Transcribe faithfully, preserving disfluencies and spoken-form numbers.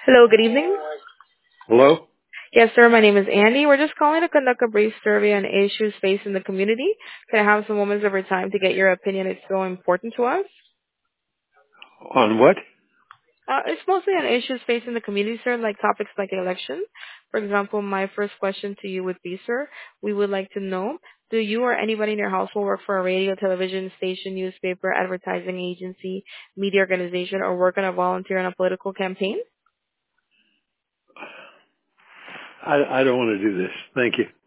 Hello, good evening. Hello? Yes, sir. My name is Andy. We're just calling to conduct a brief survey on issues facing the community. Can I have some moments of your time to get your opinion? It's so important to us. On what? Uh, it's mostly on issues facing the community, sir, like topics like election. For example, my first question to you would be, sir, we would like to know, do you or anybody in your household work for a radio, television station, newspaper, advertising agency, media organization, or work on a volunteer on a political campaign? I, I don't want to do this. Thank you.